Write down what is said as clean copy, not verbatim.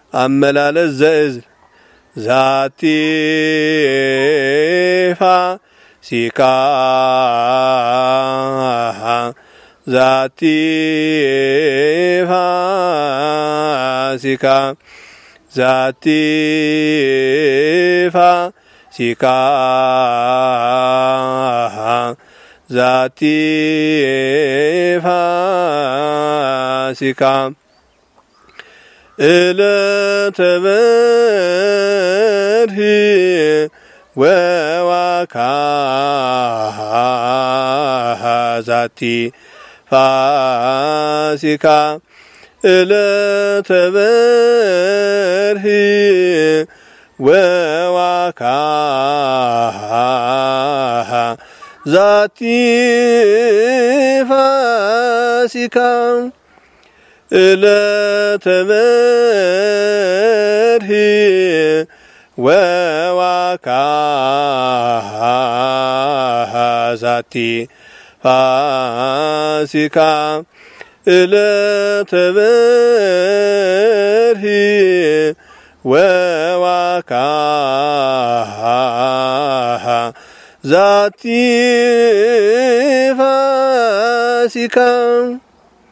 አመላለስ ዘእዝል ዛቲ ፋሲካ ዛቲ ፋሲካ ዛቲ ፋሲካ ዛቲ ፋሲካ ዕለተ በርሂ ወዋካሃ ዛቲ ፋሲካ ዕለተ በርሂ ወዋካሃ ዛቲ ፋሲካ ዕለተ በርሂ ወዋካሃ ዛቲ ፋሲካ ዕለተ በርሂ ወዋካሃ ዛቲ ፋሲካ